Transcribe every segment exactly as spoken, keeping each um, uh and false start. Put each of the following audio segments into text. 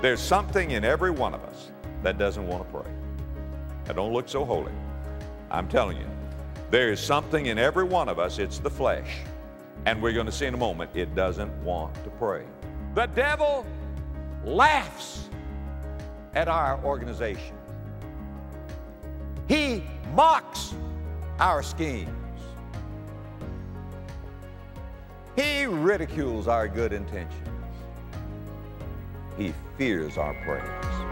There's something in every one of us that doesn't want to pray. Now, don't look so holy. I'm telling you, there is something in every one of us, it's the flesh. And we're going to see in a moment, it doesn't want to pray. The devil laughs at our organization. He mocks our schemes. He ridicules our good intentions. He fears our prayers.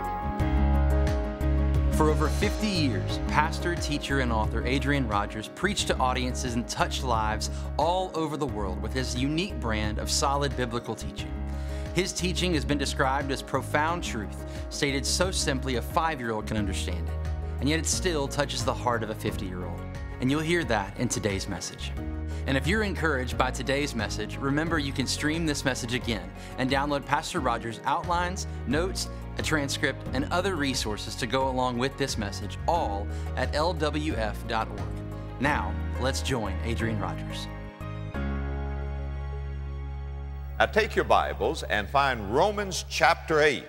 For over fifty years, pastor, teacher, and author Adrian Rogers preached to audiences and touched lives all over the world with his unique brand of solid biblical teaching. His teaching has been described as profound truth, stated so simply a five-year-old can understand it, and yet it still touches the heart of a fifty-year-old. And you'll hear that in today's message. And if you're encouraged by today's message, remember you can stream this message again and download Pastor Rogers' outlines, notes, a transcript, and other resources to go along with this message, all at L W F dot org. Now, let's join Adrian Rogers. Now take your Bibles and find Romans chapter eight.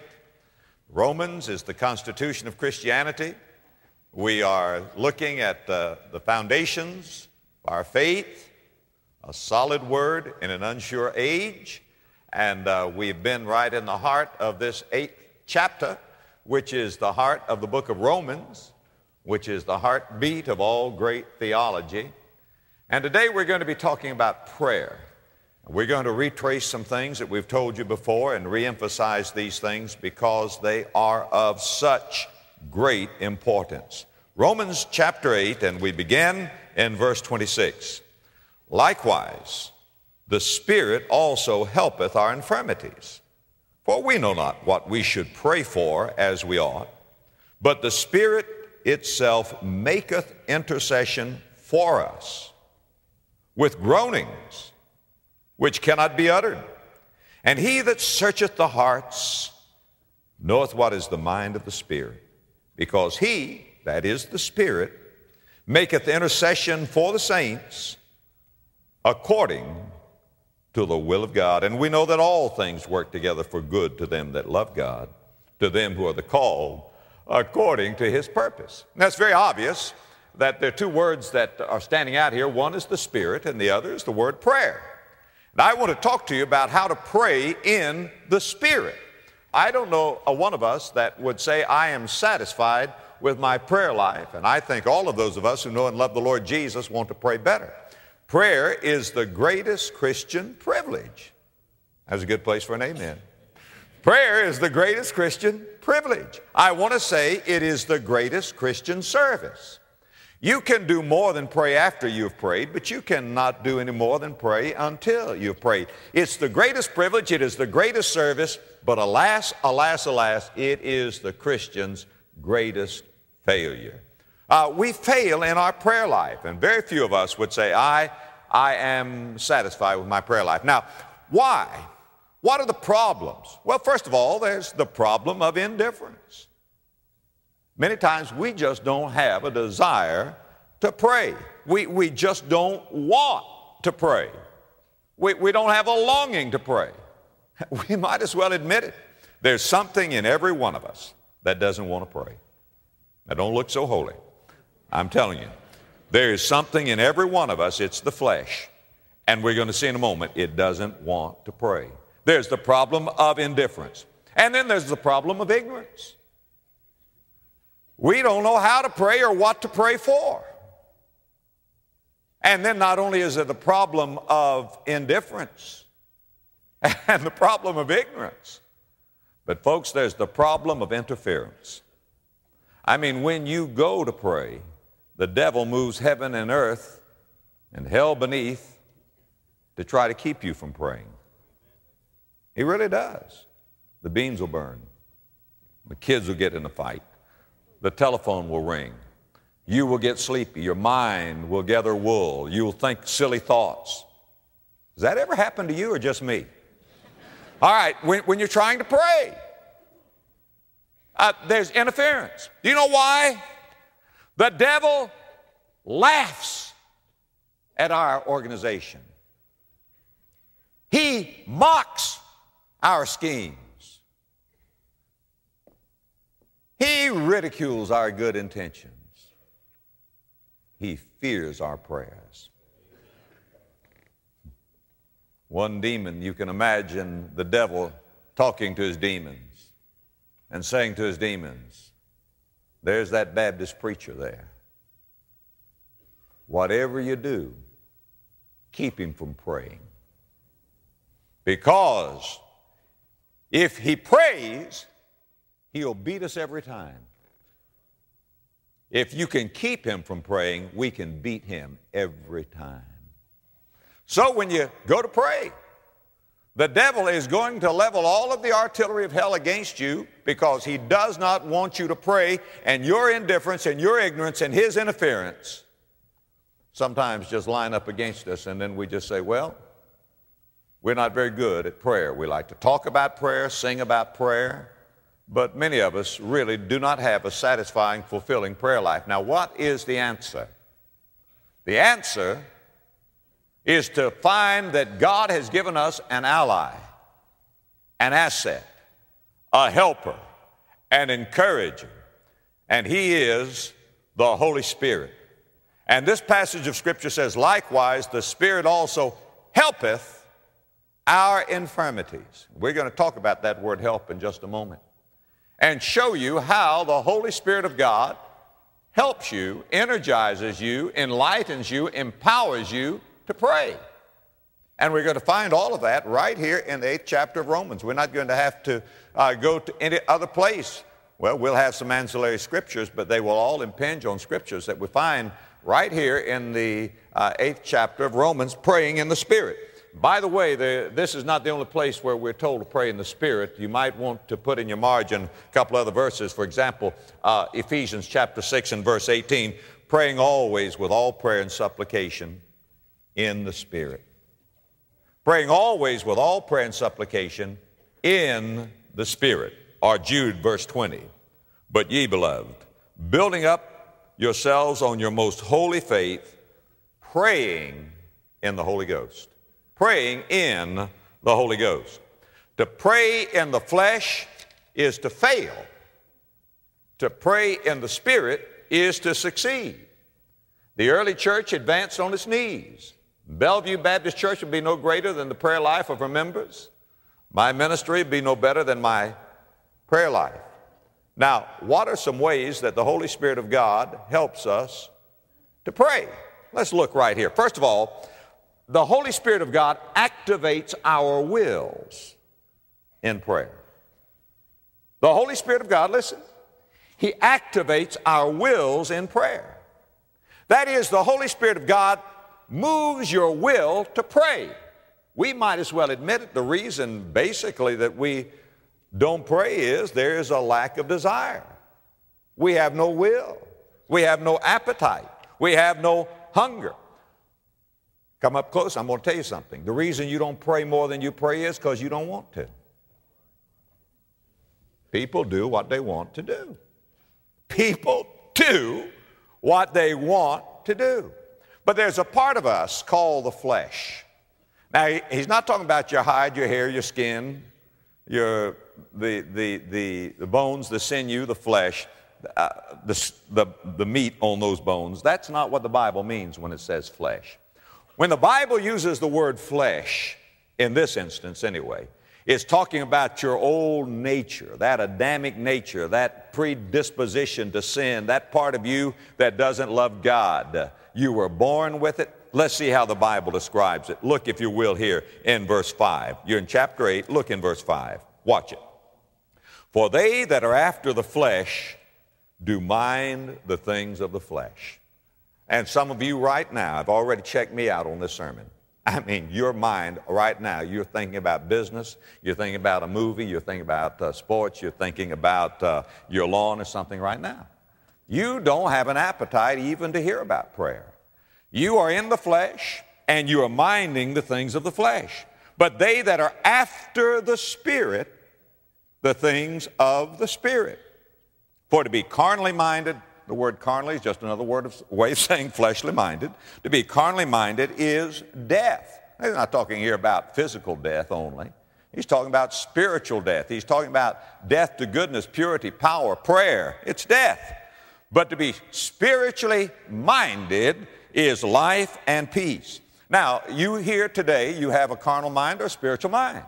Romans is the constitution of Christianity. We are looking at uh, the foundations of our faith, a solid word in an unsure age, and uh, we've been right in the heart of this eighth chapter, which is the heart of the book of Romans, which is the heartbeat of all great theology. And today we're going to be talking about prayer. We're going to retrace some things that we've told you before and reemphasize these things because they are of such great importance. Romans chapter eight, and we begin in verse twenty-six. Likewise, the Spirit also helpeth our infirmities. For we know not what we should pray for as we ought, but the Spirit itself maketh intercession for us with groanings which cannot be uttered. And he that searcheth the hearts knoweth what is the mind of the Spirit, because he, that is the Spirit, maketh intercession for the saints according to the will of God. And we know that all things work together for good to them that love God, to them who are the called according to his purpose. Now, it's very obvious that there are two words that are standing out here. One is the Spirit, and the other is the word prayer. And I want to talk to you about how to pray in the Spirit. I don't know a one of us that would say, I am satisfied with my prayer life. And I think all of those of us who know and love the Lord Jesus want to pray better. Prayer is the greatest Christian privilege. That's a good place for an amen. Prayer is the greatest Christian privilege. I want to say it is the greatest Christian service. You can do more than pray after you've prayed, but you cannot do any more than pray until you've prayed. It's the greatest privilege, it is the greatest service, but alas, alas, alas, it is the Christian's greatest failure. Uh, we fail in our prayer life, and very few of us would say, I, I am satisfied with my prayer life. Now, why? What are the problems? Well, first of all, there's the problem of indifference. Many times we just don't have a desire to pray. We, we just don't want to pray. We, we don't have a longing to pray. We might as well admit it. There's something in every one of us that doesn't want to pray. Now, don't look so holy. I'm telling you, there is something in every one of us, it's the flesh. And we're going to see in a moment, it doesn't want to pray. There's the problem of indifference. And then there's the problem of ignorance. We don't know how to pray or what to pray for. And then not only is it the problem of indifference and the problem of ignorance, but folks, there's the problem of interference. I mean, when you go to pray, the devil moves heaven and earth and hell beneath to try to keep you from praying. He really does. The beans will burn. The kids will get in a fight. The telephone will ring. You will get sleepy. Your mind will gather wool. You will think silly thoughts. Does that ever happen to you or just me? All right, when, when you're trying to pray, uh, there's interference. Do you know why? The devil laughs at our organization. He mocks our schemes. He ridicules our good intentions. He fears our prayers. One demon, you can imagine the devil talking to his demons and saying to his demons, there's that Baptist preacher there. Whatever you do, keep him from praying. Because if he prays, he'll beat us every time. If you can keep him from praying, we can beat him every time. So when you go to pray, the devil is going to level all of the artillery of hell against you because he does not want you to pray, and your indifference and your ignorance and his interference sometimes just line up against us, and then we just say, well, we're not very good at prayer. We like to talk about prayer, sing about prayer, but many of us really do not have a satisfying, fulfilling prayer life. Now, what is the answer? The answer is to find that God has given us an ally, an asset, a helper, an encourager, and he is the Holy Spirit. And this passage of Scripture says, likewise, the Spirit also helpeth our infirmities. We're going to talk about that word help in just a moment and show you how the Holy Spirit of God helps you, energizes you, enlightens you, empowers you to pray. And we're going to find all of that right here in the eighth chapter of Romans. We're not going to have to uh, go to any other place. Well, we'll have some ancillary scriptures, but they will all impinge on scriptures that we find right here in the uh, eighth chapter of Romans, praying in the Spirit. By the way, the, this is not the only place where we're told to pray in the Spirit. You might want to put in your margin a couple other verses. For example, uh, Ephesians chapter six and verse eighteen, praying always with all prayer and supplication in the Spirit. Praying always with all prayer and supplication in the Spirit. Or Jude verse twenty, but ye, beloved, building up yourselves on your most holy faith, praying in the Holy Ghost. Praying in the Holy Ghost. To pray in the flesh is to fail. To pray in the Spirit is to succeed. The early church advanced on its knees. Bellevue Baptist Church would be no greater than the prayer life of her members. My ministry would be no better than my prayer life. Now, what are some ways that the Holy Spirit of God helps us to pray? Let's look right here. First of all, the Holy Spirit of God activates our wills in prayer. The Holy Spirit of God, listen, He activates our wills in prayer. That is, the Holy Spirit of God moves your will to pray. We might as well admit it. The reason basically that we don't pray is there is a lack of desire. We have no will. We have no appetite. We have no hunger. Come up close, I'm going to tell you something. The reason you don't pray more than you pray is because you don't want to. People do what they want to do. People do what they want to do. But there's a part of us called the flesh. Now, he's not talking about your hide, your hair, your skin, your, the, the, the, the bones, the sinew, the flesh, uh, the, the, the meat on those bones. That's not what the Bible means when it says flesh. When the Bible uses the word flesh, in this instance anyway, it's talking about your old nature, that Adamic nature, that predisposition to sin, that part of you that doesn't love God. You were born with it. Let's see how the Bible describes it. Look, if you will, here in verse five. You're in chapter eight. Look in verse five. Watch it. For they that are after the flesh do mind the things of the flesh. And some of you right now have already checked me out on this sermon. I mean, your mind right now, you're thinking about business, you're thinking about a movie, you're thinking about uh, sports, you're thinking about uh, your lawn or something right now. You don't have an appetite even to hear about prayer. You are in the flesh, and you are minding the things of the flesh. But they that are after the Spirit, the things of the Spirit. For to be carnally minded, the word carnally is just another word of, way of saying fleshly minded. To be carnally minded is death. He's not talking here about physical death only. He's talking about spiritual death. He's talking about death to goodness, purity, power, prayer. It's death. But to be spiritually minded is life and peace. Now, you here today, you have a carnal mind or a spiritual mind.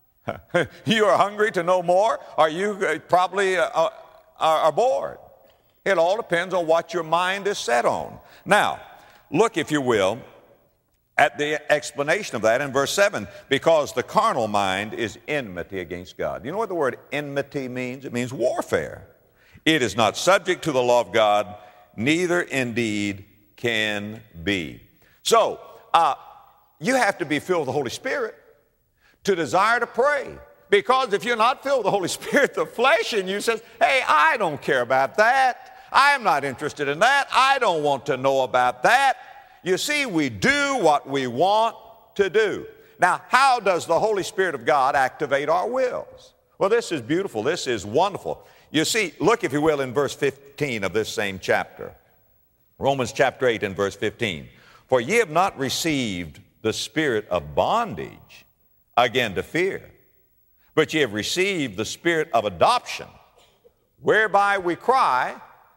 You are hungry to know more, or you probably uh, are, are bored. It all depends on what your mind is set on. Now, look, if you will, at the explanation of that in verse seven, because the carnal mind is enmity against God. You know what the word enmity means? It means warfare. It is not subject to the law of God, neither indeed can be. So, uh, you have to be filled with the Holy Spirit to desire to pray. Because if you're not filled with the Holy Spirit, the flesh in you says, hey, I don't care about that. I am not interested in that. I don't want to know about that. You see, we do what we want to do. Now, how does the Holy Spirit of God activate our wills? Well, this is beautiful. This is wonderful. You see, look, if you will, in verse fifteen of this same chapter. Romans chapter eight and verse fifteen. For ye have not received the spirit of bondage, again to fear, but ye have received the spirit of adoption, whereby we cry,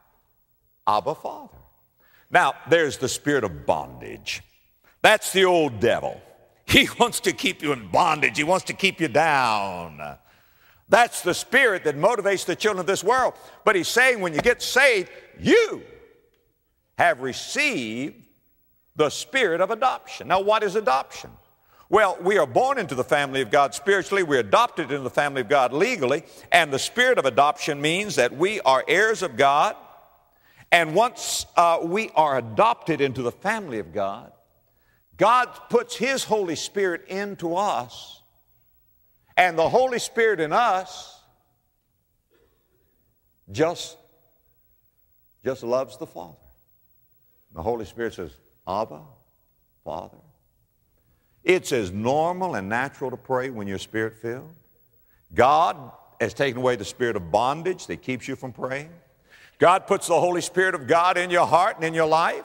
Abba, Father. Now, there's the spirit of bondage. That's the old devil. He wants to keep you in bondage. He wants to keep you down. That's the spirit that motivates the children of this world. But he's saying when you get saved, you have received the spirit of adoption. Now, what is adoption? Well, we are born into the family of God spiritually. We're adopted into the family of God legally. And the spirit of adoption means that we are heirs of God. And once uh, we are adopted into the family of God, God puts His Holy Spirit into us. And the Holy Spirit in us just, just loves the Father. The Holy Spirit says, Abba, Father. It's as normal and natural to pray when you're Spirit-filled. God has taken away the spirit of bondage that keeps you from praying. God puts the Holy Spirit of God in your heart and in your life.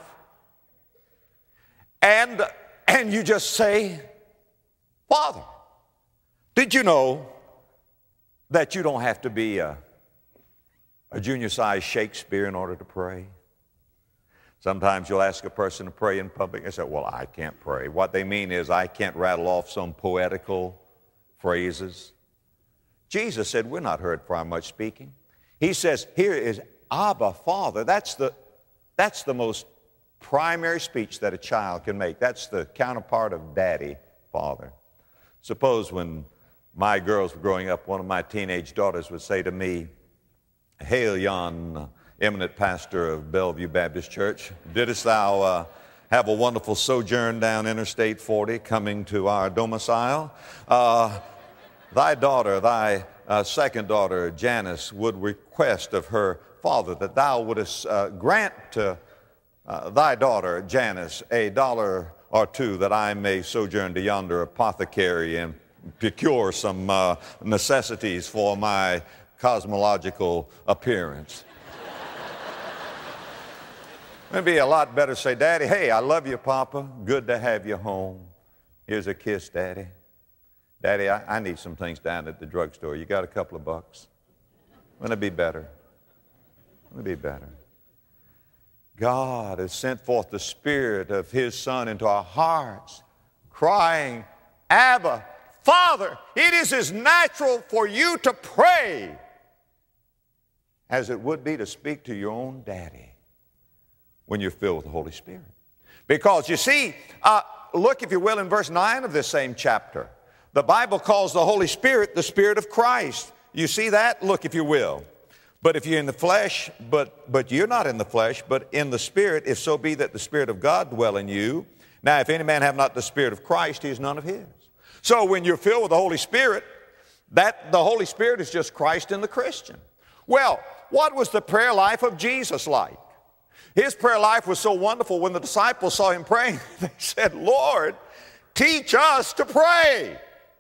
And, and you just say, Father. Did you know that you don't have to be a, a junior-sized Shakespeare in order to pray? Sometimes you'll ask a person to pray in public. They say, well, I can't pray. What they mean is I can't rattle off some poetical phrases. Jesus said we're not heard for our much speaking. He says, here is Abba, Father. That's the, that's the most primary speech that a child can make. That's the counterpart of Daddy, Father. Suppose when my girls were growing up, one of my teenage daughters would say to me, Hail, yon eminent pastor of Bellevue Baptist Church, didst thou uh, have a wonderful sojourn down Interstate forty coming to our domicile? Uh, thy daughter, thy uh, second daughter, Janice, would request of her father that thou wouldest uh, grant to uh, thy daughter, Janice, a dollar or two that I may sojourn to yonder apothecary and procure some uh, necessities for my cosmological appearance. It'd be a lot better to say, Daddy, hey, I love you, Papa. Good to have you home. Here's a kiss, Daddy. Daddy, I, I need some things down at the drugstore. You got a couple of bucks? Wouldn't it be better? Wouldn't it be better? God has sent forth the Spirit of His Son into our hearts, crying, Abba, Father. It is as natural for you to pray as it would be to speak to your own daddy when you're filled with the Holy Spirit. Because you see, uh, look, if you will, in verse nine of this same chapter, the Bible calls the Holy Spirit the Spirit of Christ. You see that? Look, if you will. But if you're in the flesh, but, but you're not in the flesh, but in the Spirit, if so be that the Spirit of God dwell in you. Now, if any man have not the Spirit of Christ, he is none of his. So when you're filled with the Holy Spirit, that the Holy Spirit is just Christ in the Christian. Well, what was the prayer life of Jesus like? His prayer life was so wonderful. When the disciples saw him praying, they said, Lord, teach us to pray.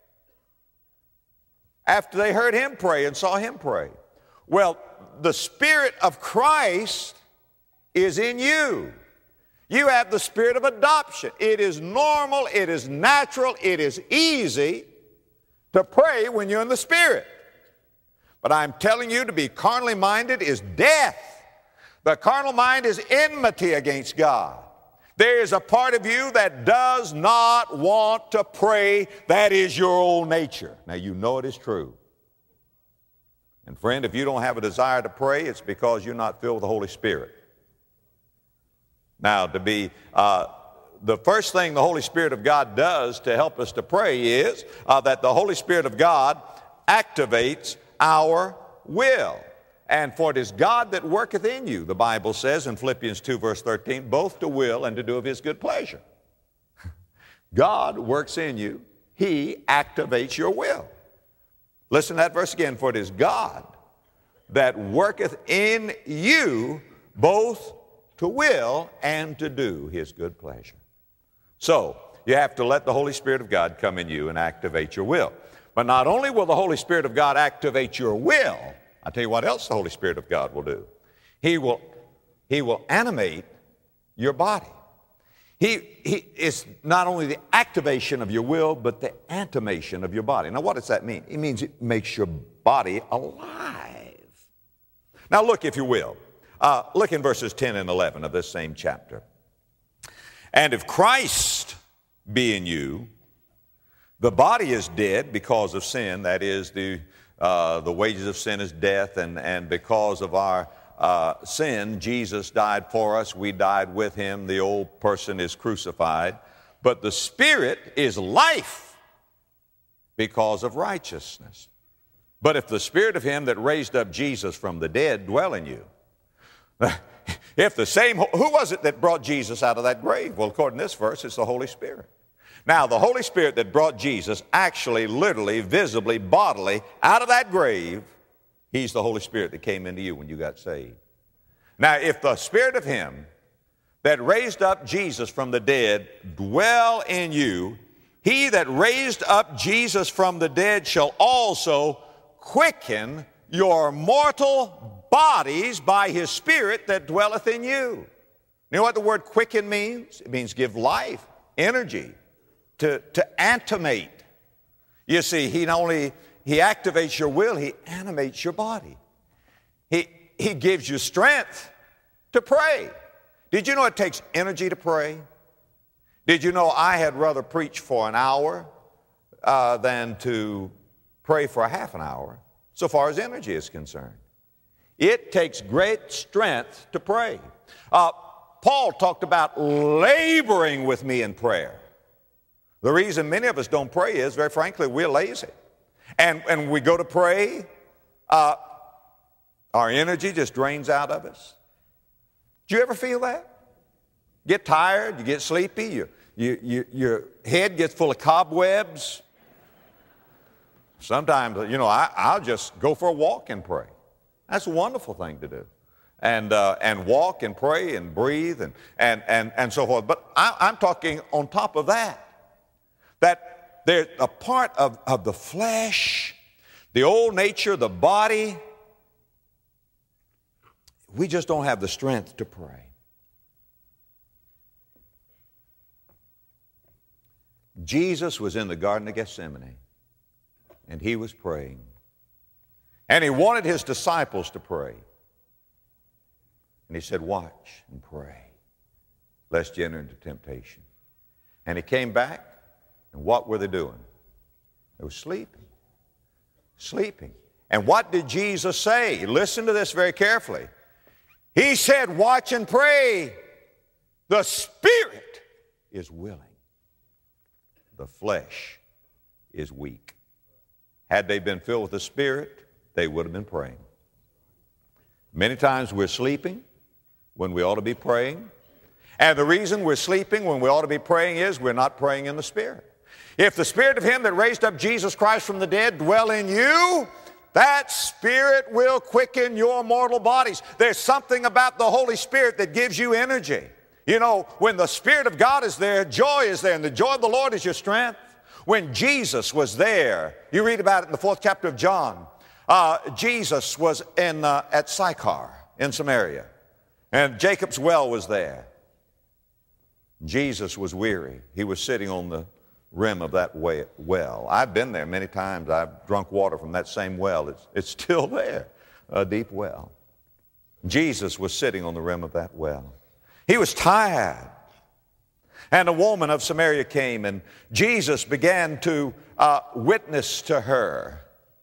After they heard him pray and saw him pray. Well, the Spirit of Christ is in you. You have the spirit of adoption. It is normal, it is natural, it is easy to pray when you're in the Spirit. But I'm telling you, to be carnally minded is death. The carnal mind is enmity against God. There is a part of you that does not want to pray. That is your old nature. Now, you know it is true. And friend, if you don't have a desire to pray, it's because you're not filled with the Holy Spirit. Now, to be, uh, the first thing the Holy Spirit of God does to help us to pray is uh, that the Holy Spirit of God activates our will. And for it is God that worketh in you, the Bible says in Philippians two, verse thirteen, both to will and to do of His good pleasure. God works in you. He activates your will. Listen to that verse again. For it is God that worketh in you both to will and to do His good pleasure. So, you have to let the Holy Spirit of God come in you and activate your will. But not only will the Holy Spirit of God activate your will, I'll tell you what else the Holy Spirit of God will do. He will, he will animate your body. He, he, it's not only the activation of your will, but the animation of your body. Now, what does that mean? It means it makes your body alive. Now, look, if you will. Uh, look in verses ten and eleven of this same chapter. And if Christ be in you, the body is dead because of sin. That is, the, uh, the wages of sin is death, and, and because of our uh, sin, Jesus died for us. We died with Him. The old person is crucified. But the Spirit is life because of righteousness. But if the Spirit of Him that raised up Jesus from the dead dwell in you, if the same, who was it that brought Jesus out of that grave? Well, according to this verse, it's the Holy Spirit. Now, the Holy Spirit that brought Jesus actually, literally, visibly, bodily, out of that grave, He's the Holy Spirit that came into you when you got saved. Now, if the Spirit of Him that raised up Jesus from the dead dwell in you, He that raised up Jesus from the dead shall also quicken your mortal bodies by His Spirit that dwelleth in you. You know what the word quicken means? It means give life, energy, to, to animate. You see, He not only, He activates your will, He animates your body. He, he gives you strength to pray. Did you know it takes energy to pray? Did you know I had rather preach for an hour uh, than to pray for a half an hour, so far as energy is concerned? It takes great strength to pray. Uh, Paul talked about laboring with me in prayer. The reason many of us don't pray is, very frankly, we're lazy. And when we go to pray, uh, our energy just drains out of us. Do you ever feel that? Get tired, you get sleepy, you, you, you, your head gets full of cobwebs. Sometimes, you know, I, I'll just go for a walk and pray. That's a wonderful thing to do. And, uh, and walk and pray and breathe and, and, and, and so forth. But I, I'm talking on top of that. That there's a part of, of the flesh, the old nature, the body. We just don't have the strength to pray. Jesus was in the Garden of Gethsemane, and He was praying. And He wanted His disciples to pray. And He said, watch and pray, lest you enter into temptation. And He came back, and what were they doing? They were sleeping. Sleeping. And what did Jesus say? Listen to this very carefully. He said, watch and pray. The spirit is willing. The flesh is weak. Had they been filled with the Spirit, they would have been praying. Many times we're sleeping when we ought to be praying. And the reason we're sleeping when we ought to be praying is we're not praying in the Spirit. If the Spirit of Him that raised up Jesus Christ from the dead dwell in you, that Spirit will quicken your mortal bodies. There's something about the Holy Spirit that gives you energy. You know, when the Spirit of God is there, joy is there, and the joy of the Lord is your strength. When Jesus was there, you read about it in the fourth chapter of John. Uh, Jesus was in, uh, at Sychar in Samaria, and Jacob's well was there. Jesus was weary. He was sitting on the rim of that well. I've been there many times. I've drunk water from that same well. It's, it's still there, a deep well. Jesus was sitting on the rim of that well. He was tired. And a woman of Samaria came, and Jesus began to uh, witness to her.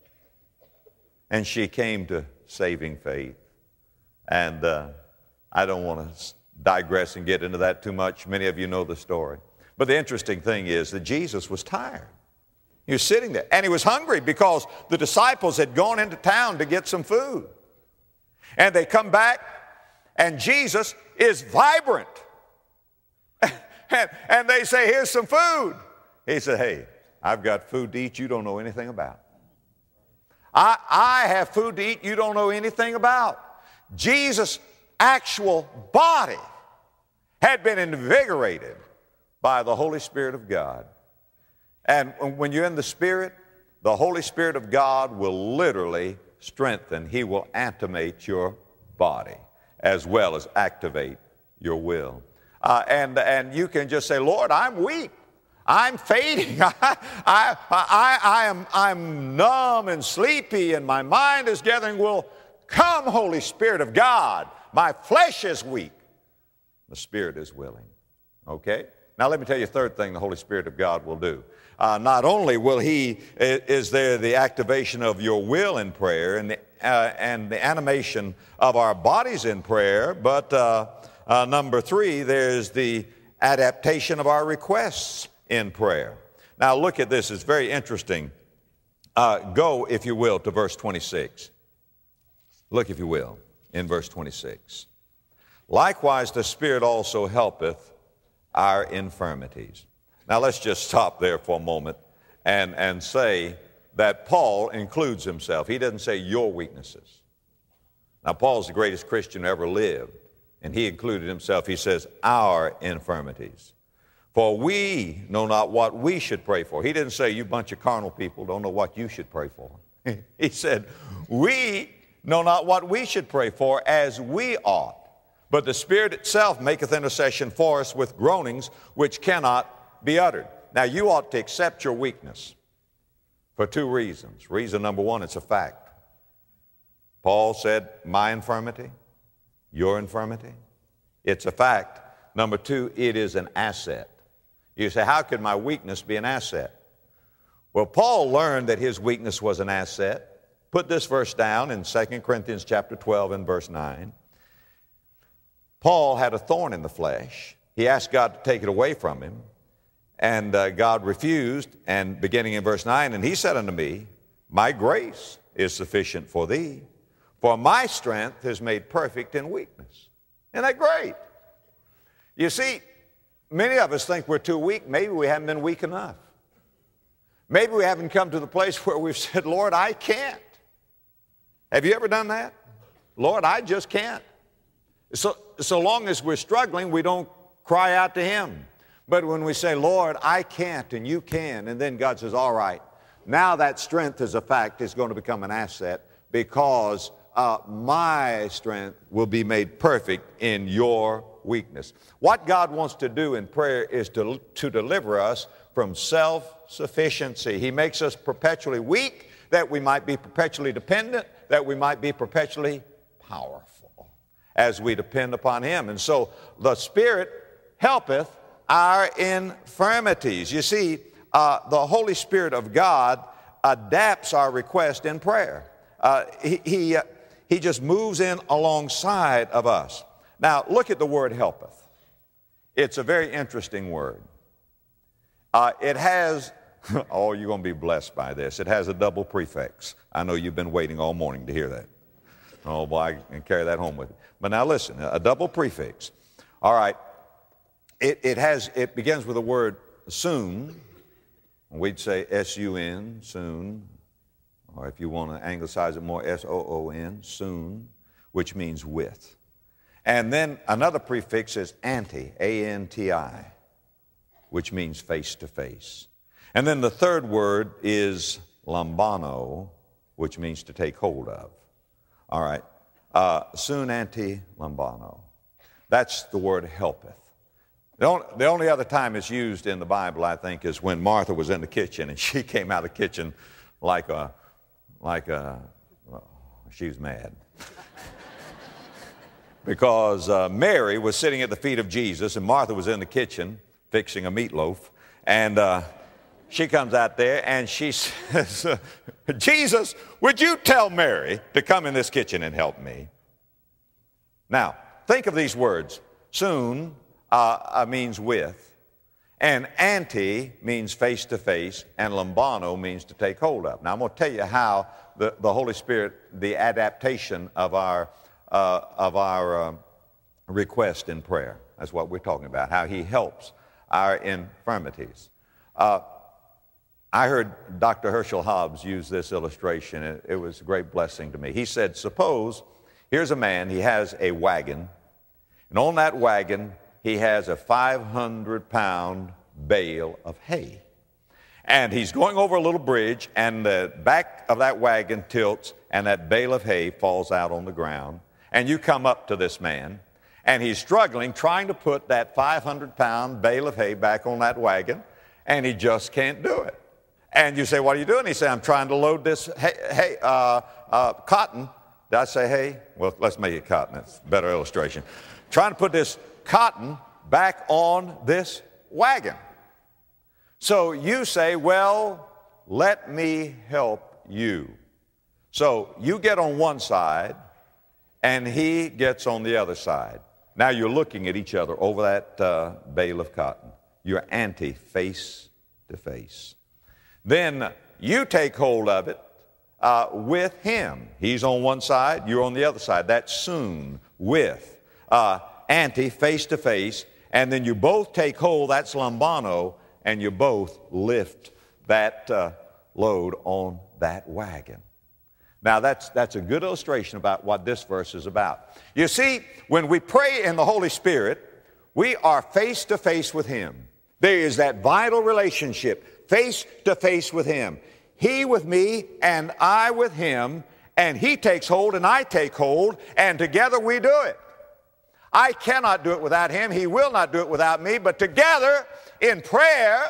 And she came to saving faith. And uh, I don't want to digress and get into that too much. Many of you know the story. But the interesting thing is that Jesus was tired. He was sitting there, and he was hungry because the disciples had gone into town to get some food. And they come back, and Jesus is vibrant. and, and they say, here's some food. He said, hey, I've got food to eat you don't know anything about. I, I have food to eat you don't know anything about. Jesus' actual body had been invigorated by the Holy Spirit of God. And when you're in the Spirit, the Holy Spirit of God will literally strengthen. He will animate your body as well as activate your will. Uh, and, and you can just say, Lord, I'm weak. I'm fading. I, I, I, I am, I'm numb and sleepy, and my mind is gathering. Well, come, Holy Spirit of God. My flesh is weak. The Spirit is willing. Okay? Now let me tell you a third thing the Holy Spirit of God will do. Uh, not only will He, is there the activation of your will in prayer and the, uh, and the animation of our bodies in prayer, but uh, uh, number three, there's the adaptation of our requests in prayer. Now look at this. It's very interesting. Uh, go, if you will, to verse twenty-six. Look, if you will, in verse twenty-six. Likewise, the Spirit also helpeth our infirmities. Now let's just stop there for a moment and, and say that Paul includes himself. He doesn't say your weaknesses. Now Paul's the greatest Christian who ever lived, and he included himself. He says our infirmities. For we know not what we should pray for. He didn't say you bunch of carnal people don't know what you should pray for. He said we know not what we should pray for as we ought. But the Spirit itself maketh intercession for us with groanings which cannot be uttered. Now you ought to accept your weakness for two reasons. Reason number one, it's a fact. Paul said, my infirmity, your infirmity. It's a fact. Number two, it is an asset. You say, how could my weakness be an asset? Well, Paul learned that his weakness was an asset. Put this verse down in Second Corinthians chapter twelve and verse nine. Paul had a thorn in the flesh. He asked God to take it away from him, and uh, God refused, and beginning in verse nine, and he said unto me, my grace is sufficient for thee, for my strength is made perfect in weakness. Isn't that great? You see, many of us think we're too weak. Maybe we haven't been weak enough. Maybe we haven't come to the place where we've said, Lord, I can't. Have you ever done that? Lord, I just can't. So, so long as we're struggling, we don't cry out to Him. But when we say, Lord, I can't, and you can, and then God says, all right, now that strength as a fact is going to become an asset because uh, my strength will be made perfect in your weakness. What God wants to do in prayer is to, to deliver us from self-sufficiency. He makes us perpetually weak, that we might be perpetually dependent, that we might be perpetually powerful as we depend upon Him. And so the Spirit helpeth our infirmities. You see, uh, the Holy Spirit of God adapts our request in prayer. Uh, he, he, uh, he just moves in alongside of us. Now, look at the word helpeth. It's a very interesting word. Uh, it has, oh, you're going to be blessed by this. It has a double prefix. I know you've been waiting all morning to hear that. Oh, boy, I can carry that home with you. But now listen, a double prefix. All right. It, it has, it begins with the word soon. We'd say S U N, soon. Or if you want to anglicize it more, S O O N, soon, which means with. And then another prefix is anti, A N T I, which means face to face. And then the third word is lambano, which means to take hold of. All right. Uh, soon anti lambano. That's the word helpeth. The only, the only other time it's used in the Bible, I think, is when Martha was in the kitchen and she came out of the kitchen like a, like a, well, she was mad. Because uh, Mary was sitting at the feet of Jesus and Martha was in the kitchen fixing a meatloaf. And uh, she comes out there and she says, Jesus, would you tell Mary to come in this kitchen and help me? Now, think of these words. Soon uh, uh, means with, and ante means face to face, and lambano means to take hold of. Now, I'm going to tell you how the, the Holy Spirit, the adaptation of our Uh, of our uh, request in prayer. That's what we're talking about, how he helps our infirmities. Uh, I heard Doctor Herschel Hobbs use this illustration. It, it was a great blessing to me. He said, suppose here's a man, he has a wagon, and on that wagon he has a five hundred pound bale of hay. And he's going over a little bridge, and the back of that wagon tilts, and that bale of hay falls out on the ground. And you come up to this man, and he's struggling, trying to put that five hundred pound bale of hay back on that wagon, and he just can't do it. And you say, what are you doing? He said, I'm trying to load this hay, hay uh, uh, cotton. Did I say hay? Well, let's make it cotton. That's a better illustration. Trying to put this cotton back on this wagon. So you say, well, let me help you. So you get on one side, and he gets on the other side. Now you're looking at each other over that uh, bale of cotton. You're ante, face to face. Then you take hold of it uh, with him. He's on one side, you're on the other side. That's soon, with, uh, ante, face to face. And then you both take hold, that's lambano, and you both lift that uh, load on that wagon. Now, that's, that's a good illustration about what this verse is about. You see, when we pray in the Holy Spirit, we are face to face with him. There is that vital relationship, face to face with him. He with me and I with him, and he takes hold and I take hold, and together we do it. I cannot do it without him. He will not do it without me, but together in prayer,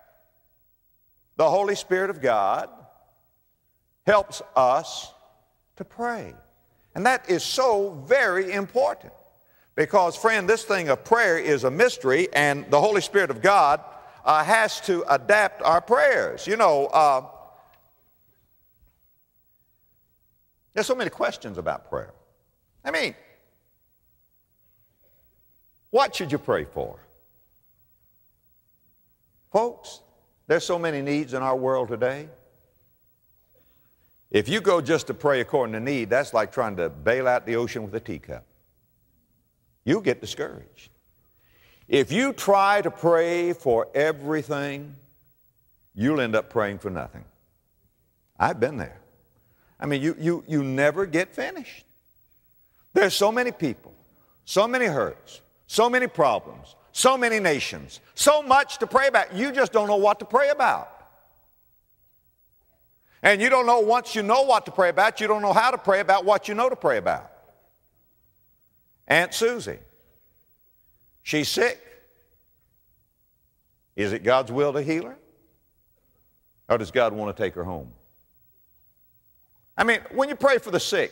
the Holy Spirit of God helps us to pray. And that is so very important. Because, friend, this thing of prayer is a mystery, and the Holy Spirit of God uh, has to adapt our prayers. You know, uh, there's so many questions about prayer. I mean, what should you pray for? Folks, there's so many needs in our world today. If you go just to pray according to need, that's like trying to bail out the ocean with a teacup. You'll get discouraged. If you try to pray for everything, you'll end up praying for nothing. I've been there. I mean, you, you, you never get finished. There's so many people, so many hurts, so many problems, so many nations, so much to pray about. You just don't know what to pray about. And you don't know, once you know what to pray about, you don't know how to pray about what you know to pray about. Aunt Susie, she's sick. Is it God's will to heal her? Or does God want to take her home? I mean, when you pray for the sick,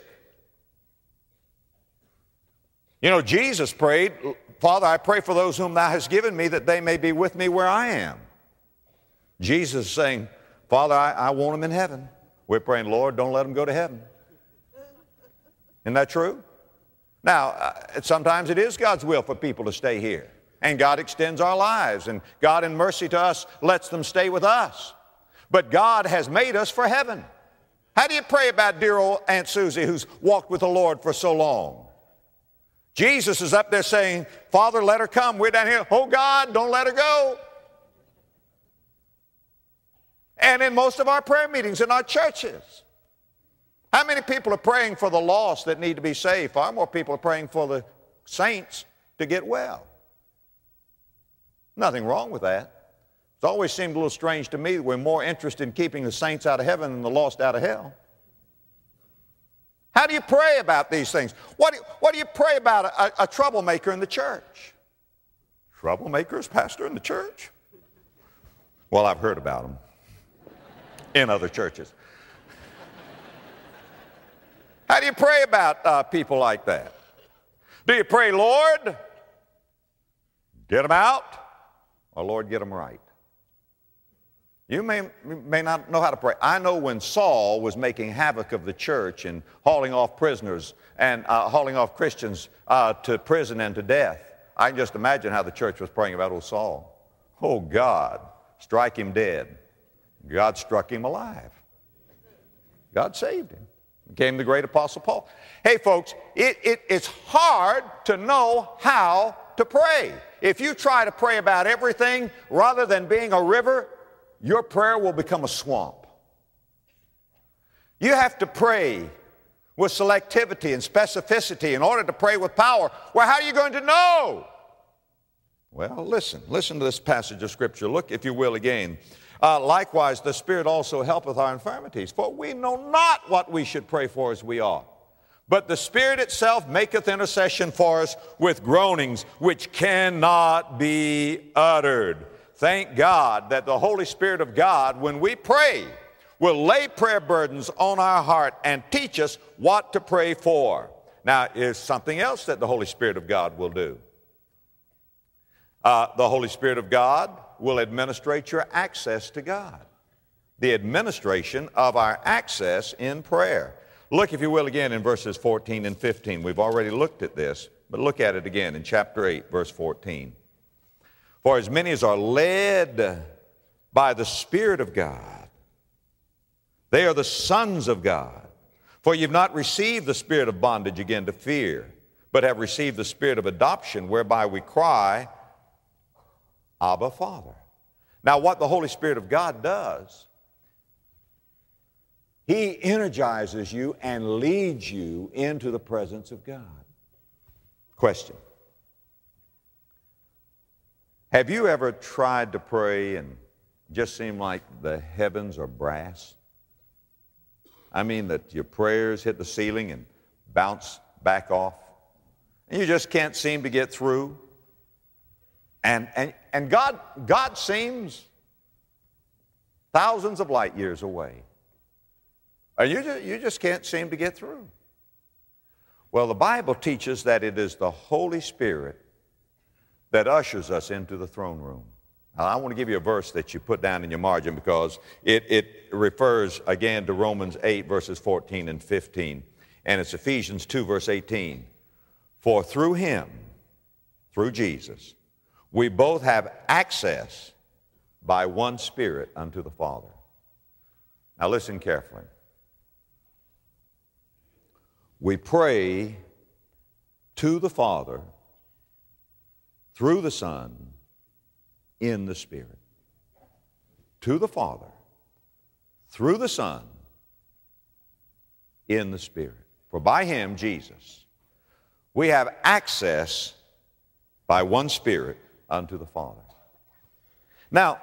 you know, Jesus prayed, Father, I pray for those whom thou hast given me, that they may be with me where I am. Jesus is saying, Father, I, I want them in heaven. We're praying, Lord, don't let them go to heaven. Isn't that true? Now, uh, sometimes it is God's will for people to stay here. And God extends our lives. And God in mercy to us lets them stay with us. But God has made us for heaven. How do you pray about dear old Aunt Susie who's walked with the Lord for so long? Jesus is up there saying, Father, let her come. We're down here. Oh, God, don't let her go. And in most of our prayer meetings in our churches, how many people are praying for the lost that need to be saved? Far more people are praying for the saints to get well. Nothing wrong with that. It's always seemed a little strange to me that we're more interested in keeping the saints out of heaven than the lost out of hell. How do you pray about these things? What do you, what do you pray about a, a troublemaker in the church? Troublemakers, pastor in the church? Well, I've heard about them in other churches. How do you pray about uh, people like that? Do you pray, Lord, get them out, or Lord, get them right? You may, may not know how to pray. I know when Saul was making havoc of the church and hauling off prisoners and uh, hauling off Christians uh, to prison and to death, I can just imagine how the church was praying about old Saul. Oh, God, strike him dead. God struck him alive. God saved him. Became the great Apostle Paul. Hey, folks, it, it, it's hard to know how to pray. If you try to pray about everything rather than being a river, your prayer will become a swamp. You have to pray with selectivity and specificity in order to pray with power. Well, how are you going to know? Well, listen. Listen to this passage of Scripture. Look, if you will, again. Uh, likewise, the Spirit also helpeth our infirmities, for we know not what we should pray for as we ought. But the Spirit itself maketh intercession for us with groanings which cannot be uttered. Thank God that the Holy Spirit of God, when we pray, will lay prayer burdens on our heart and teach us what to pray for. Now, here's something else that the Holy Spirit of God will do. Uh, the Holy Spirit of God will administrate your access to God. The administration of our access in prayer. Look, if you will, again in verses fourteen and fifteen. We've already looked at this, but look at it again in chapter eight, verse fourteen. For as many as are led by the Spirit of God, they are the sons of God. For you've not received the spirit of bondage again to fear, but have received the spirit of adoption, whereby we cry, Abba, Father. Now, what the Holy Spirit of God does, He energizes you and leads you into the presence of God. Question. Have you ever tried to pray and just seemed like the heavens are brass? I mean that your prayers hit the ceiling and bounce back off, and you just can't seem to get through? And, and, and God, God seems thousands of light years away. And you just, you just can't seem to get through. Well, the Bible teaches that it is the Holy Spirit that ushers us into the throne room. Now, I want to give you a verse that you put down in your margin because it, it refers again to Romans eight, verses fourteen and fifteen. And it's Ephesians two, verse eighteen. For through Him, through Jesus, we both have access by one Spirit unto the Father. Now listen carefully. We pray to the Father through the Son in the Spirit. To the Father through the Son in the Spirit. For by Him, Jesus, we have access by one Spirit unto the Father. Now,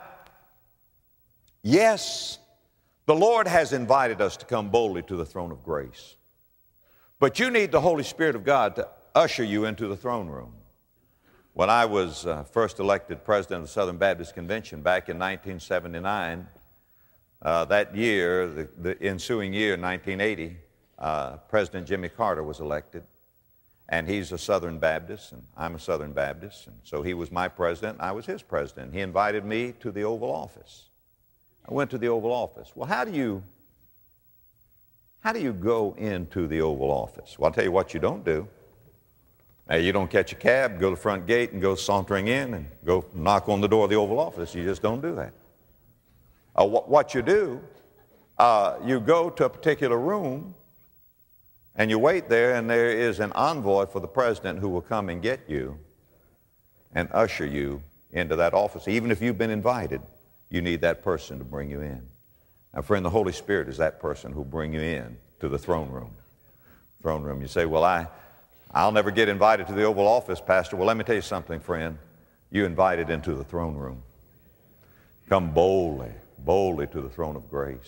yes, the Lord has invited us to come boldly to the throne of grace. But you need the Holy Spirit of God to usher you into the throne room. When I was uh, first elected president of the Southern Baptist Convention back in nineteen seventy-nine, uh, that year, the, the ensuing year, nineteen eighty, uh, President Jimmy Carter was elected. And he's a Southern Baptist, and I'm a Southern Baptist, and so he was my president, and I was his president. He invited me to the Oval Office. I went to the Oval Office. Well, how do you, how do you go into the Oval Office? Well, I'll tell you what you don't do. Now, you don't catch a cab, go to the front gate, and go sauntering in, and go knock on the door of the Oval Office. You just don't do that. Uh, wh- what you do, uh, you go to a particular room, and you wait there, and there is an envoy for the president who will come and get you and usher you into that office. Even if you've been invited, you need that person to bring you in. Now, friend, the Holy Spirit is that person who will bring you in to the throne room. Throne room. You say, well, I, I'll never get invited to the Oval Office, Pastor. Well, let me tell you something, friend. You're invited into the throne room. Come boldly, boldly to the throne of grace.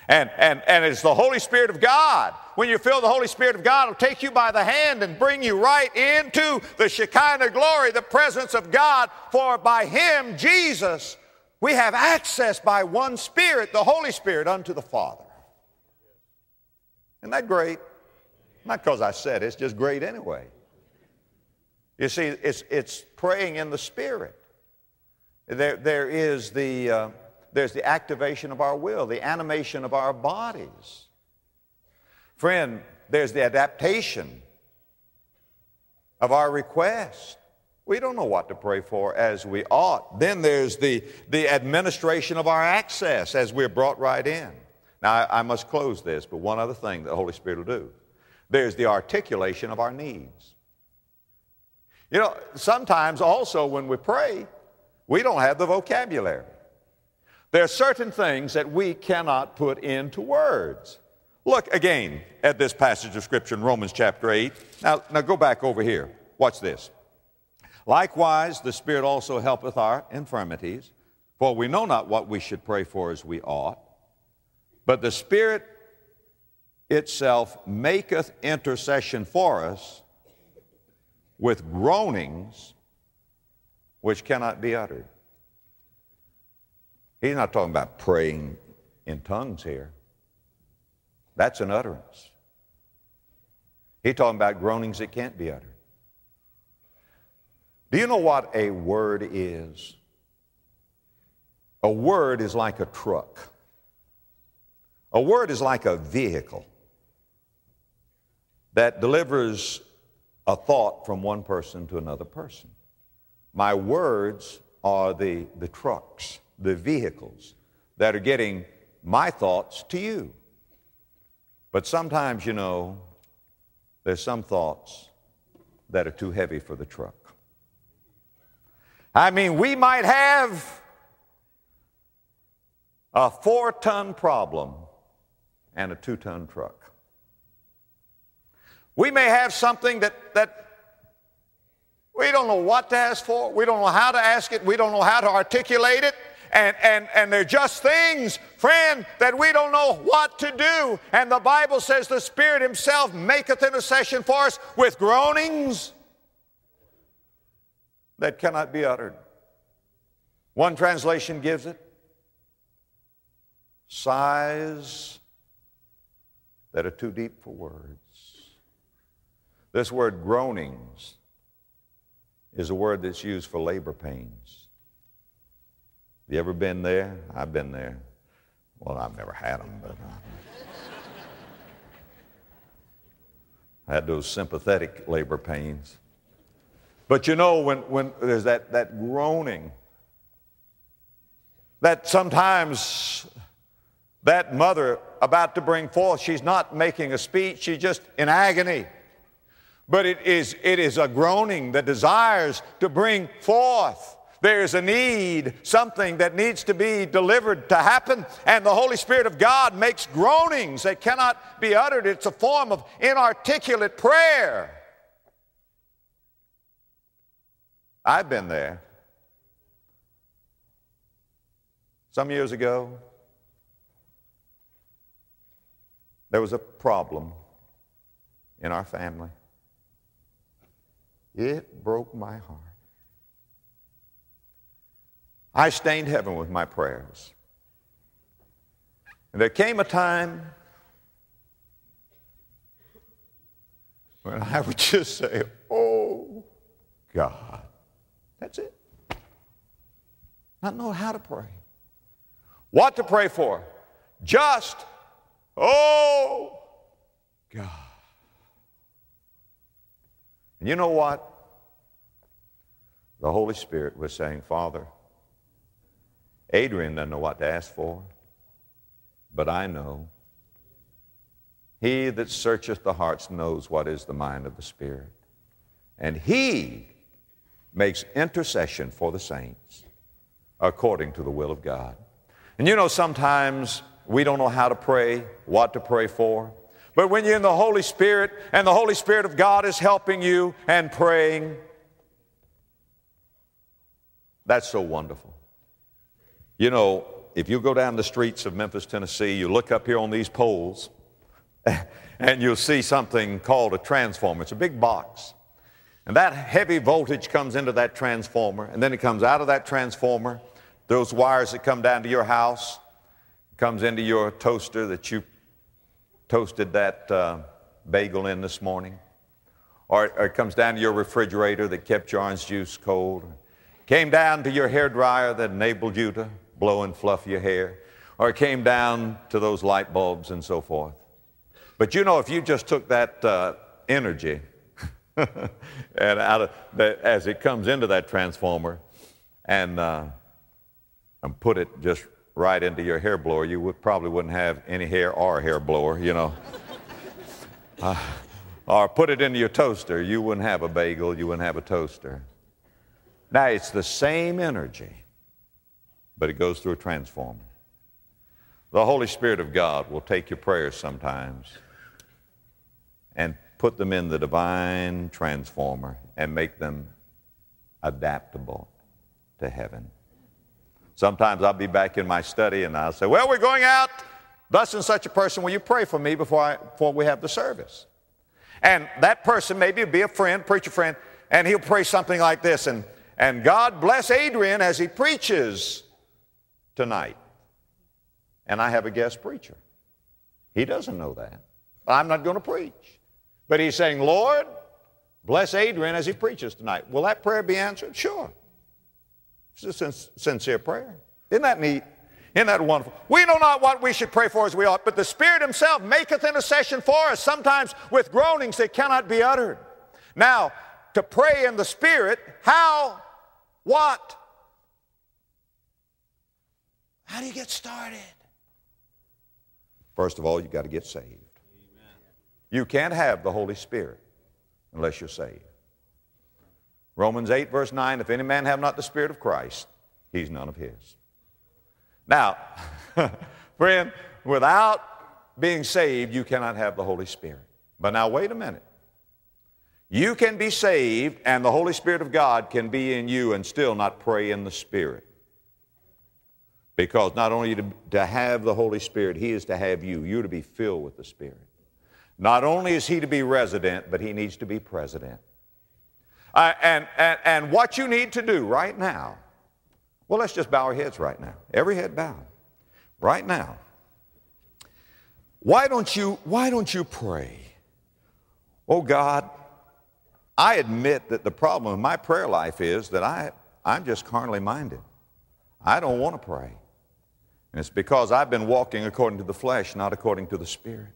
And, and, and it's the Holy Spirit of God. When you feel the Holy Spirit of God, will take you by the hand and bring you right into the Shekinah glory, the presence of God. For by Him, Jesus, we have access by one Spirit, the Holy Spirit, unto the Father. Isn't that great? Not because I said it, it's just great anyway. You see, it's, it's praying in the Spirit. There, there is the... Uh, There's the activation of our will, the animation of our bodies. Friend, there's the adaptation of our request. We don't know what to pray for as we ought. Then there's the, the administration of our access as we're brought right in. Now, I, I must close this, but one other thing that the Holy Spirit will do. There's the articulation of our needs. You know, sometimes also when we pray, we don't have the vocabulary. There are certain things that we cannot put into words. Look again at this passage of Scripture in Romans chapter eight. Now, now go back over here. Watch this. Likewise, the Spirit also helpeth our infirmities, for we know not what we should pray for as we ought. But the Spirit itself maketh intercession for us with groanings which cannot be uttered. He's not talking about praying in tongues here. That's an utterance. He's talking about groanings that can't be uttered. Do you know what a word is? A word is like a truck. A word is like a vehicle that delivers a thought from one person to another person. My words are the, the trucks, the vehicles that are getting my thoughts to you. But sometimes, you know, there's some thoughts that are too heavy for the truck. I mean, we might have a four-ton problem and a two-ton truck. We may have something that, that we don't know what to ask for. We don't know how to ask it. We don't know how to articulate it. And, and, and they're just things, friend, that we don't know what to do. And the Bible says the Spirit Himself maketh intercession for us with groanings that cannot be uttered. One translation gives it sighs that are too deep for words. This word groanings is a word that's used for labor pains. Have you ever been there? I've been there. Well, I've never had them, but uh, I had those sympathetic labor pains. But you know, when, when there's that, that groaning, that sometimes that mother about to bring forth, she's not making a speech, she's just in agony. But it is, it is a groaning that desires to bring forth. There's a need, something that needs to be delivered to happen, and the Holy Spirit of God makes groanings that cannot be uttered. It's a form of inarticulate prayer. I've been there. Some years ago, there was a problem in our family. It broke my heart. I stained heaven with my prayers. And there came a time when I would just say, oh, God. That's it. Not know how to pray. What to pray for. Just, oh, God. And you know what? The Holy Spirit was saying, Father, Adrian doesn't know what to ask for, but I know. He that searcheth the hearts knows what is the mind of the Spirit. And He makes intercession for the saints according to the will of God. And you know, sometimes we don't know how to pray, what to pray for. But when you're in the Holy Spirit and the Holy Spirit of God is helping you and praying, that's so wonderful. You know, if you go down the streets of Memphis, Tennessee, you look up here on these poles, and you'll see something called a transformer. It's a big box. And that heavy voltage comes into that transformer, and then it comes out of that transformer. Those wires that come down to your house, comes into your toaster that you toasted that uh, bagel in this morning. Or, or it comes down to your refrigerator that kept your orange juice cold. Came down to your hair dryer that enabled you to blow and fluff your hair. Or it came down to those light bulbs and so forth. But you know, if you just took that uh, energy and out of the, as it comes into that transformer and, uh, and put it just right into your hair blower, you would probably wouldn't have any hair or a hair blower, you know. uh, or put it into your toaster, you wouldn't have a bagel, you wouldn't have a toaster. Now, it's the same energy, but it goes through a transformer. The Holy Spirit of God will take your prayers sometimes and put them in the divine transformer and make them adaptable to heaven. Sometimes I'll be back in my study and I'll say, well, we're going out, thus and such a person, will you pray for me before, I, before we have the service? And that person maybe will be a friend, preacher friend, and he'll pray something like this, and, and God bless Adrian as he preaches tonight. And I have a guest preacher. He doesn't know that. I'm not going to preach. But he's saying, Lord, bless Adrian as he preaches tonight. Will that prayer be answered? Sure. It's a sincere prayer. Isn't that neat? Isn't that wonderful? We know not what we should pray for as we ought, but the Spirit himself maketh intercession for us, sometimes with groanings that cannot be uttered. Now, to pray in the Spirit, how, what? How do you get started? First of all, you've got to get saved. Amen. You can't have the Holy Spirit unless you're saved. Romans eight, verse nine, if any man have not the Spirit of Christ, he's none of his. Now, friend, without being saved, you cannot have the Holy Spirit. But now, wait a minute. You can be saved, and the Holy Spirit of God can be in you and still not pray in the Spirit. Because not only to, to have the Holy Spirit, he is to have you. You're to be filled with the Spirit. Not only is he to be resident, but he needs to be president. Uh, and, and, and what you need to do right now, well, let's just bow our heads right now. Every head bowed. Right now. Why don't you, why don't you pray? Oh, God, I admit that the problem with my prayer life is that I, I'm just carnally minded. I don't want to pray. And it's because I've been walking according to the flesh, not according to the Spirit.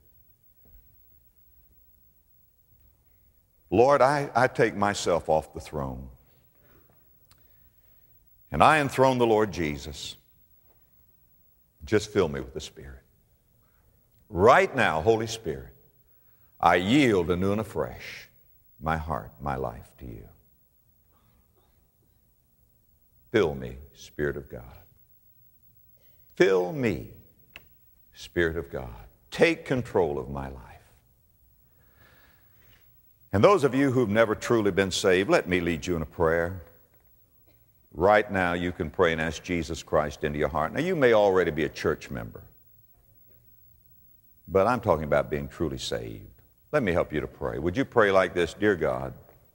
Lord, I, I take myself off the throne. And I enthrone the Lord Jesus. Just fill me with the Spirit. Right now, Holy Spirit, I yield anew and afresh my heart, my life to you. Fill me, Spirit of God. Fill me, Spirit of God. Take control of my life. And those of you who've never truly been saved, let me lead you in a prayer. Right now, you can pray and ask Jesus Christ into your heart. Now, you may already be a church member, but I'm talking about being truly saved. Let me help you to pray. Would you pray like this? Dear God,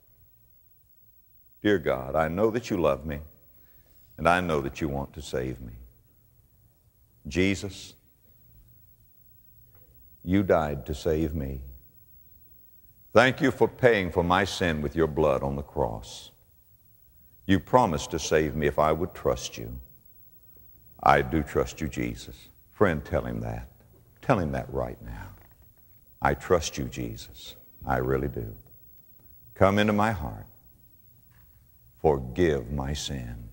dear God, I know that you love me, and I know that you want to save me. Jesus, you died to save me. Thank you for paying for my sin with your blood on the cross. You promised to save me if I would trust you. I do trust you, Jesus. Friend, tell him that. Tell him that right now. I trust you, Jesus. I really do. Come into my heart. Forgive my sin.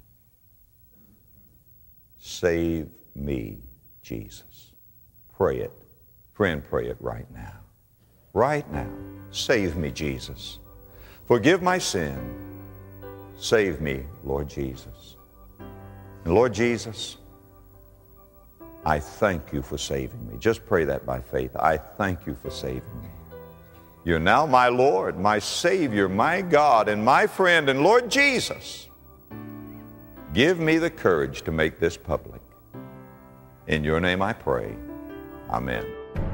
Save me, Jesus. Pray it. Friend, pray it right now. Right now. Save me, Jesus. Forgive my sin. Save me, Lord Jesus. And Lord Jesus, I thank you for saving me. Just pray that by faith. I thank you for saving me. You're now my Lord, my Savior, my God, and my friend. And Lord Jesus, give me the courage to make this public. In your name I pray. Amen.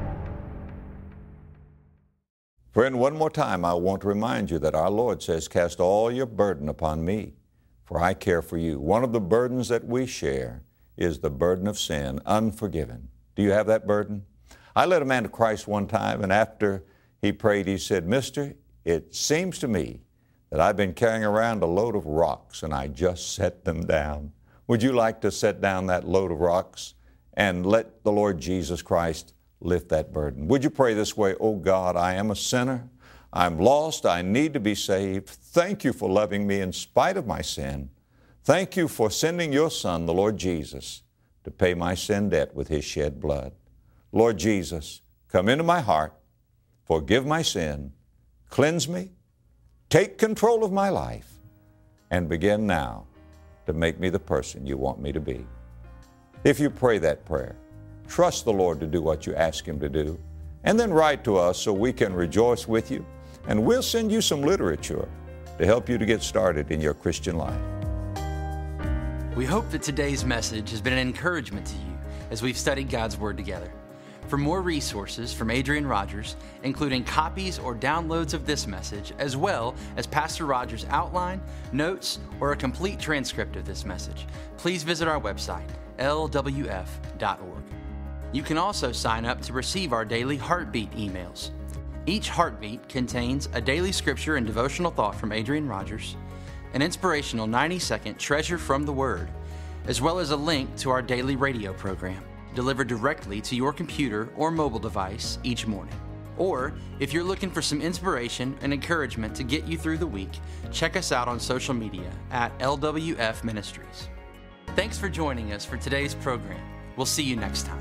Friend, one more time, I want to remind you that our Lord says, cast all your burden upon me, for I care for you. One of the burdens that we share is the burden of sin, unforgiven. Do you have that burden? I led a man to Christ one time, and after he prayed, he said, Mister, it seems to me that I've been carrying around a load of rocks, and I just set them down. Would you like to set down that load of rocks and let the Lord Jesus Christ lift that burden? Would you pray this way? Oh God, I am a sinner. I'm lost. I need to be saved. Thank you for loving me in spite of my sin. Thank you for sending your Son, the Lord Jesus, to pay my sin debt with His shed blood. Lord Jesus, come into my heart, forgive my sin, cleanse me, take control of my life, and begin now to make me the person you want me to be. If you pray that prayer, trust the Lord to do what you ask Him to do, and then write to us so we can rejoice with you, and we'll send you some literature to help you to get started in your Christian life. We hope that today's message has been an encouragement to you as we've studied God's Word together. For more resources from Adrian Rogers, including copies or downloads of this message, as well as Pastor Rogers' outline, notes, or a complete transcript of this message, please visit our website, L W F dot org. You can also sign up to receive our daily Heartbeat emails. Each Heartbeat contains a daily scripture and devotional thought from Adrian Rogers, an inspirational ninety-second treasure from the Word, as well as a link to our daily radio program, delivered directly to your computer or mobile device each morning. Or, if you're looking for some inspiration and encouragement to get you through the week, check us out on social media at L W F Ministries. Thanks for joining us for today's program. We'll see you next time.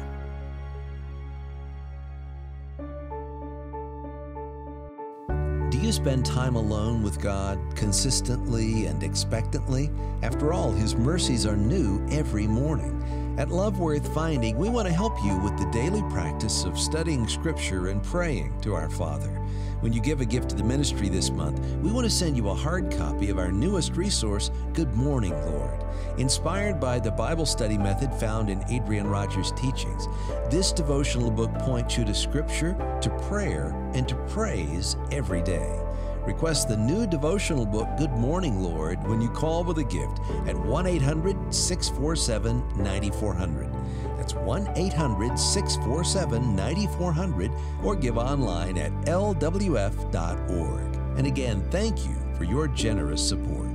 Do you spend time alone with God consistently and expectantly? After all, His mercies are new every morning. At Love Worth Finding, we want to help you with the daily practice of studying Scripture and praying to our Father. When you give a gift to the ministry this month, we want to send you a hard copy of our newest resource, Good Morning, Lord. Inspired by the Bible study method found in Adrian Rogers' teachings, this devotional book points you to Scripture, to prayer, and to praise every day. Request the new devotional book, Good Morning, Lord, when you call with a gift at one eight hundred, six four seven, nine four zero zero. That's one eight hundred, six four seven, nine four zero zero, or give online at L W F dot org. And again, thank you for your generous support.